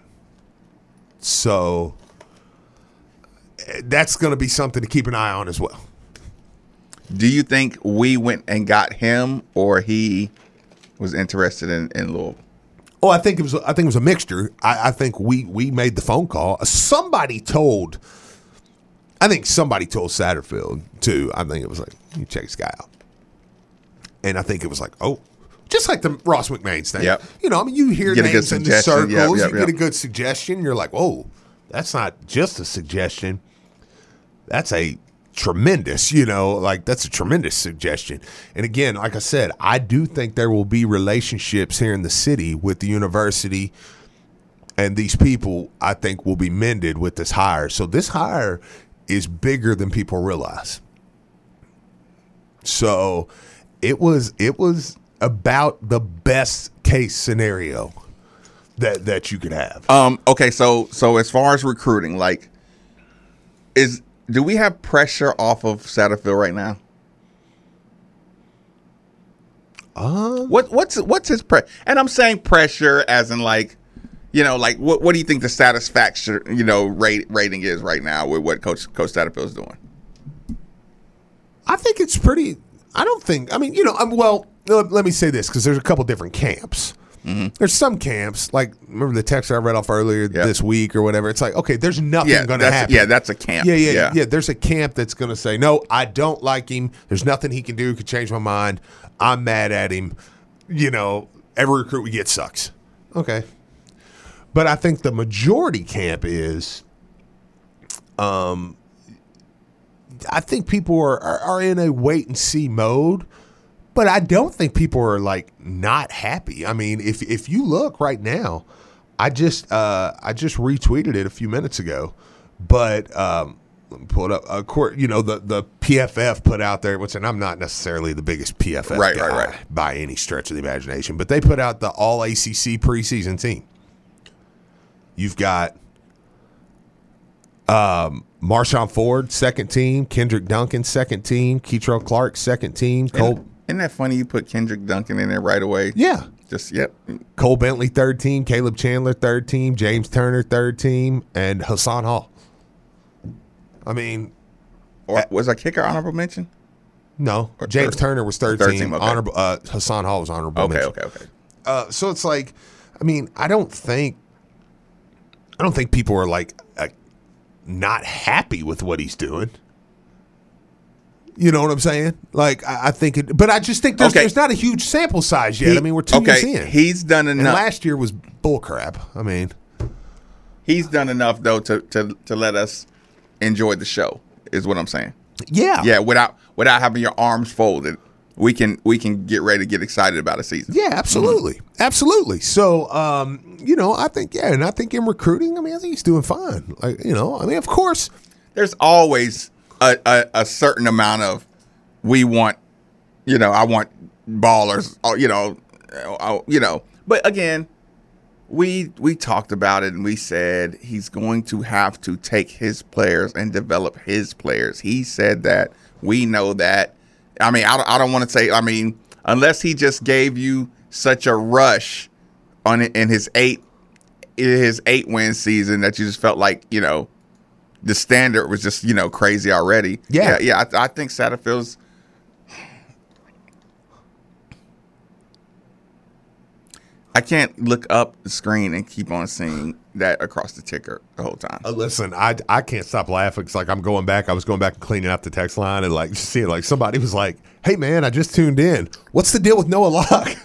S4: So that's going to be something to keep an eye on as well.
S5: Do you think we went and got him, or he was interested in, in Louisville?
S4: Oh, I think it was. I think it was a mixture. I, I think we we made the phone call. Somebody told. I think somebody told Satterfield too. I think it was like, you check this guy out, and I think it was like, oh, just like the Ross McMahon's thing.
S5: Yep.
S4: You know, I mean, you hear
S5: Get a good
S4: names in the
S5: suggestion.
S4: circles,
S5: Yep, yep,
S4: you
S5: yep.
S4: get a good suggestion. You're like, oh, that's not just a suggestion. That's a tremendous, you know, like that's a tremendous suggestion. And again, like I said, I do think there will be relationships here in the city with the university, and these people, I think, will be mended with this hire. So this hire is bigger than people realize. So it was it was about the best case scenario that that you could have.
S5: Um. Okay. So so as far as recruiting, like, is do we have pressure off of Satterfield right now?
S4: Um,
S5: What what's what's his pre? And I'm saying pressure as in like, you know, like what what do you think the satisfaction you know rate rating is right now with what Coach Coach Satterfield is doing?
S4: I think it's pretty. I don't think. I mean, you know, um, well, let, let me say this because there's a couple different camps.
S5: Mm-hmm.
S4: There's some camps, like remember the text I read off earlier
S5: Yeah.
S4: this week or whatever. It's like, okay, there's nothing
S5: Yeah,
S4: going to
S5: that's
S4: happen.
S5: yeah, that's a camp.
S4: Yeah, yeah, yeah,
S5: yeah.
S4: yeah. There's a camp that's going to say, no, I don't like him. There's nothing he can do. He could change my mind. I'm mad at him. You know, every recruit we get sucks. Okay. But I think the majority camp is, um, I think people are, are, are in a wait and see mode. But I don't think people are like not happy. I mean, if if you look right now, I just uh, I just retweeted it a few minutes ago. But um, let me pull it up. Of course, you know the the P F F put out there, which and I'm not necessarily the biggest P F F
S5: Right,
S4: guy
S5: right, right.
S4: by any stretch of the imagination, but they put out the All A C C preseason team. You've got um, Marshawn Ford, second team. Kendrick Duncan, second team. Keitrell Clark, second team. Cole.
S5: Isn't that funny? You put Kendrick Duncan in there right away.
S4: Yeah.
S5: Just yep.
S4: Cole Bentley, third team. Caleb Chandler, third team. James Turner, third team. And Hassan Hall. I mean,
S5: Or was a kicker honorable mention?
S4: No, James
S5: Or-
S4: Turner was third,
S5: third
S4: team.
S5: team, okay.
S4: Honorable. Uh, Hassan Hall was honorable
S5: Okay,
S4: mention.
S5: okay, okay.
S4: Uh, so it's like, I mean, I don't think, I don't think people are like uh, not happy with what he's doing. You know what I'm saying? Like, I, I think it, but I just think there's,
S5: Okay.
S4: there's not a huge sample size yet.
S5: He-
S4: I mean, we're two
S5: okay,
S4: years in.
S5: he's done
S4: and
S5: enough.
S4: last year was bullcrap. I mean,
S5: He's done enough though to, to to let us enjoy the show. Is what I'm saying.
S4: yeah,
S5: Yeah, without without having your arms folded, we can we can get ready to get excited about a season.
S4: Yeah, absolutely, mm-hmm. absolutely. So, um, you know, I think yeah, and I think in recruiting, I mean, I think he's doing fine. Like, you know, I mean, of course,
S5: There's always a, a, a certain amount of we want, you know, I want ballers, uh, you know, uh, you know. But again, we we talked about it and we said he's going to have to take his players and develop his players. He said that. We know that. I mean, I don't, I don't want to say. I mean, unless he just gave you such a rush on it in his eight in his eight win season that you just felt like, you know, the standard was just, you know, crazy already.
S4: Yeah.
S5: yeah, yeah I, I think Satterfield's. I can't look up the screen and keep on seeing that across the ticker the whole time.
S4: Uh, listen, I I can't stop laughing. It's like I'm going back. I was going back and cleaning up the text line and like just seeing like somebody was like, "Hey man, I just tuned in. What's the deal with Noah Locke?"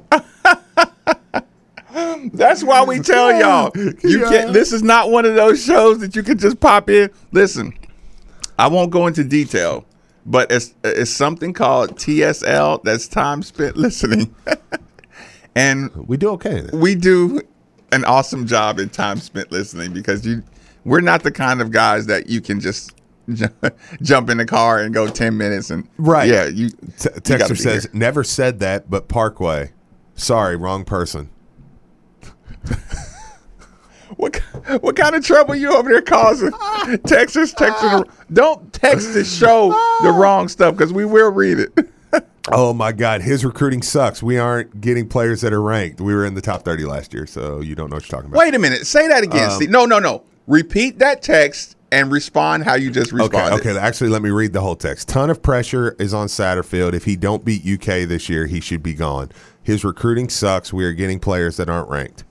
S5: That's why we tell y'all you
S4: Yeah.
S5: can't. This is not one of those shows that you can just pop in. Listen, I won't go into detail, but it's it's something called T S L. That's time spent listening, and
S4: We do okay. Then.
S5: we do an awesome job in time spent listening because you we're not the kind of guys that you can just ju- jump in the car and go ten minutes and
S4: Right.
S5: yeah you,
S4: T-
S5: you gotta
S4: Texter
S5: be
S4: says,
S5: here.
S4: "Never said that, but Parkway. Sorry, wrong person."
S5: What what kind of trouble you over there causing? Texas, texting. Don't text the show the wrong stuff because we will read it.
S4: Oh my God, his recruiting sucks. We aren't getting players that are ranked. We were in the top thirty last year, so you don't know what you're talking about.
S5: Wait a minute. Say that again.
S4: Um,
S5: Steve. No, no, no. Repeat that text and respond how you just
S4: Okay,
S5: responded.
S4: okay. Actually, let me read the whole text. Ton of pressure is on Satterfield. If he don't beat U K this year, he should be gone. His recruiting sucks. We are getting players that aren't ranked.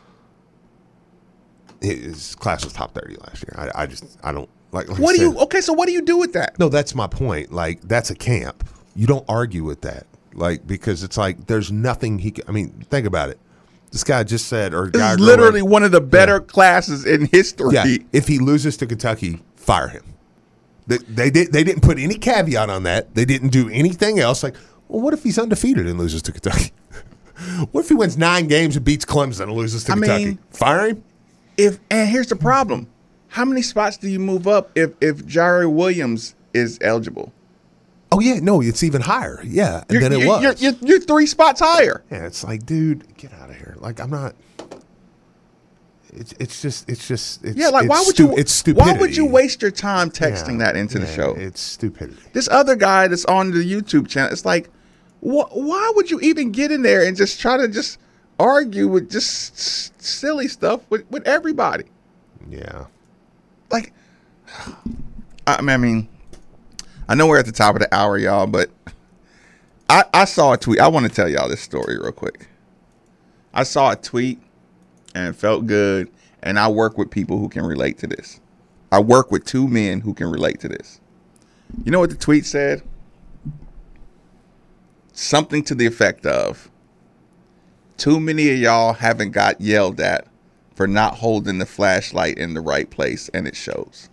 S4: His class was top thirty last year. I, I just, I don't like. like I
S5: What do
S4: said-
S5: you? Okay, so what do you do with that?
S4: No, that's my point. Like, that's a camp. You don't argue with that. Like, because it's like there's nothing he can. I mean, think about it. This guy just said, or
S5: This
S4: guy
S5: is
S4: or girl,
S5: literally one of the better
S4: Yeah.
S5: classes in history.
S4: Yeah, if he loses to Kentucky, fire him. They, they did. They didn't put any caveat on that. They didn't do anything else. Like, well, what if he's undefeated and loses to Kentucky? What if he wins nine games and beats Clemson and loses to
S5: I
S4: Kentucky?
S5: mean-
S4: fire him.
S5: If and here's the problem: how many spots do you move up if if Jari Williams is eligible?
S4: Oh yeah, no, it's even higher. Yeah,
S5: You're,
S4: than it
S5: you're,
S4: was.
S5: You're, you're, you're three spots higher.
S4: Yeah, it's like, dude, get out of here. Like, I'm not. It's it's just it's just it's,
S5: Yeah, like
S4: it's
S5: why would
S4: stu-
S5: you?
S4: It's stupidity.
S5: Why would you waste your time texting
S4: Yeah,
S5: that into the
S4: yeah,
S5: show?
S4: It's stupidity.
S5: This other guy that's on the YouTube channel, it's like, wh- why would you even get in there and just try to just argue with just s- silly stuff with, with everybody?
S4: Yeah.
S5: Like, I mean, I mean, I know we're at the top of the hour, y'all, but I, I saw a tweet. I want to tell y'all this story real quick. I saw a tweet and it felt good, and I work with people who can relate to this. I work with two men who can relate to this. You know what the tweet said? Something to the effect of, too many of y'all haven't got yelled at for not holding the flashlight in the right place, and it shows.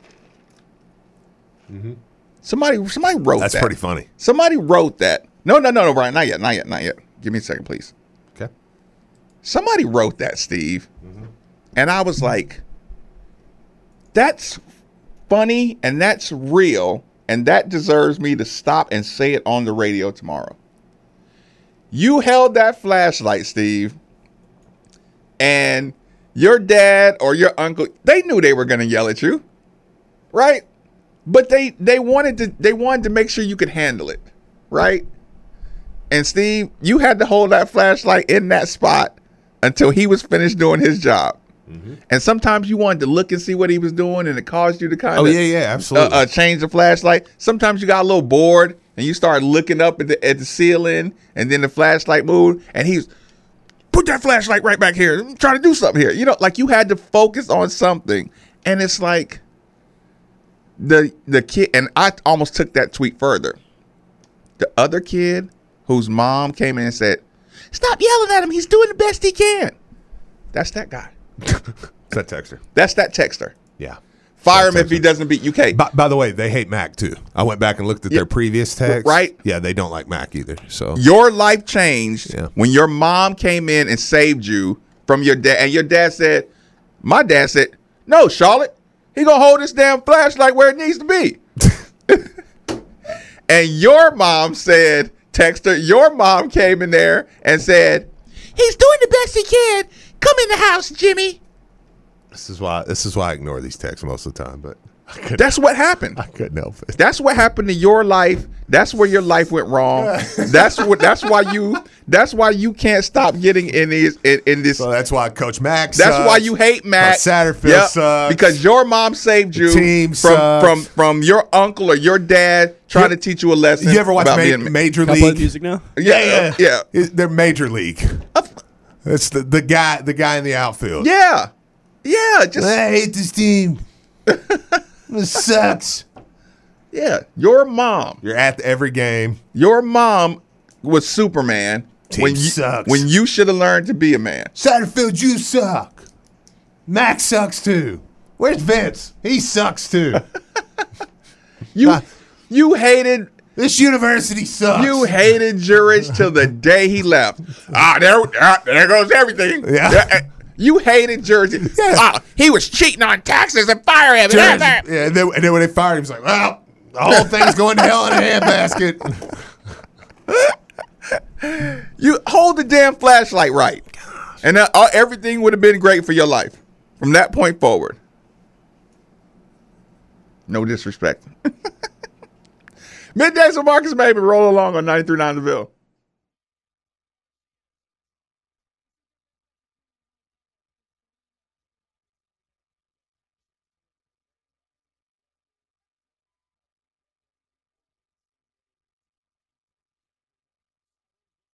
S5: Mm-hmm. Somebody, somebody wrote
S4: That's
S5: that.
S4: pretty funny.
S5: Somebody wrote that. No, no, no, no, Brian, not yet, not yet, not yet. Give me a second, please.
S4: Okay.
S5: Somebody wrote that, Steve, mm-hmm. and I was like, "That's funny, and that's real, and that deserves me to stop and say it on the radio tomorrow." You held that flashlight, Steve, and your dad or your uncle, they knew they were going to yell at you, right? But they they wanted to they wanted to make sure you could handle it, right? And Steve, you had to hold that flashlight in that spot until he was finished doing his job. Mm-hmm. And sometimes you wanted to look and see what he was doing, and it caused you to kind
S4: Oh
S5: of
S4: yeah, yeah, absolutely.
S5: uh, uh, change the flashlight. Sometimes you got a little bored, and you start looking up at the, at the ceiling, and then the flashlight moved, and he's, put that flashlight right back here. I'm trying to do something here. You know, like you had to focus on something. And it's like the the kid, and I almost took that tweet further. The other kid whose mom came in and said, stop yelling at him. He's doing the best he can. That's that guy.
S4: That texter.
S5: That's that texter.
S4: Yeah.
S5: Fire him if he doesn't beat U K.
S4: By, by the way, they hate Mac too. I went back and looked at
S5: Yeah.
S4: their previous text.
S5: Right.
S4: Yeah, they don't like Mac either. So
S5: Your life changed
S4: Yeah.
S5: when your mom came in and saved you from your dad. And your dad said, my dad said, no, Charlotte, he gonna hold this damn flashlight where it needs to be. And your mom said, Texter, your mom came in there and said, he's doing the best he can. Come in the house, Jimmy.
S4: this is why this is why I ignore these texts most of the time. But I couldn't,
S5: That's what happened.
S4: I couldn't help it.
S5: That's what happened to your life. That's where your life went wrong. That's what. That's why you. That's why you can't stop getting in these in, in this.
S4: So that's why Coach Mac.
S5: That's
S4: sucks.
S5: why you hate Matt.
S4: Satterfield
S5: Yep,
S4: sucks.
S5: because your mom saved you
S4: The team
S5: from
S4: sucks.
S5: from from your uncle or your dad trying
S4: You-
S5: to teach you a lesson.
S4: You ever watch
S5: about
S4: Ma-
S5: being,
S4: Major
S6: Can I play
S4: League?
S6: music now?
S5: Yeah, yeah,
S4: It- They're Major League. It's the, the guy the guy in the outfield.
S5: yeah, yeah. Just
S4: I hate this team. This sucks.
S5: yeah. Your mom,
S4: You're at every game.
S5: your mom was Superman
S4: Team
S5: when you
S4: sucks.
S5: when you should have learned to be a man.
S4: Satterfield, you suck. Max sucks too. Where's Vince? He sucks too.
S5: You
S4: Uh,
S5: you hated.
S4: This university sucks.
S5: You hated Jurich till the day he left. Ah, there, ah, there goes everything.
S4: Yeah.
S5: You hated Jurich.
S4: Yeah.
S5: Ah, he was cheating on taxes and fire him.
S4: Yeah, and then, and then when they fired him, he's like, well, the whole thing's going to hell in a handbasket.
S5: You hold the damn flashlight right, and that, uh, everything would have been great for your life from that point forward. No disrespect. Middays with Marcus Maven, roll along on ninety-three point nine The Ville.